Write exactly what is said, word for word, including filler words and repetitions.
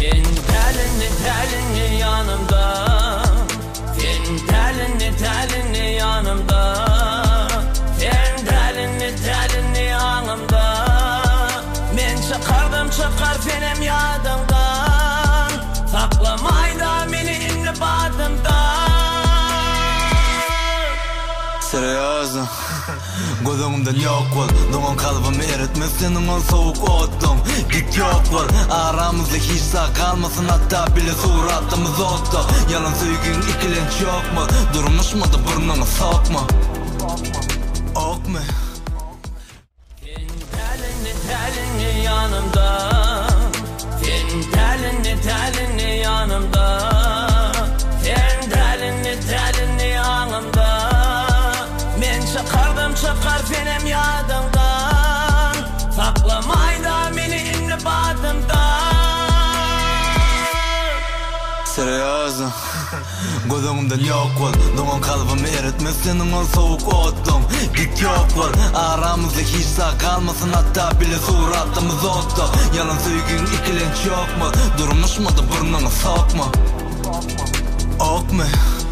Sen telinli telinli yanımda, sen telinli telinli yanımda, sen telinli telinli yanımda. Men çıkardım çıkar senem yadımdan, saklamayda beni inni badımdan. Seriösa gözümden yok ol, doğan kalbimi eritmez senin o soğuk otun. Git yok ol, aramızda hiç sağ kalmasın, hatta bile suratımız ottu. Yalan söygün ikilen çok mu, durmuş mu da burnunu sokma. Ok mu? Sen telinli telinli yanımda, sen telinli telinli yanımda, sen telinli telinli yanımda. Men çıkardım çıkar senem yadımdan, saklamayda beni inni badımdan. Seriösa gözümden yok ol, doğan kalbimi eritmez senin o soğuk otun. Git yok ol, aramızda hiç sağ kalmasın, hatta bile suratımız ottu. Yalan söygün ikilen çok mu, durmuş mu da burnunu sokma. Ok mu?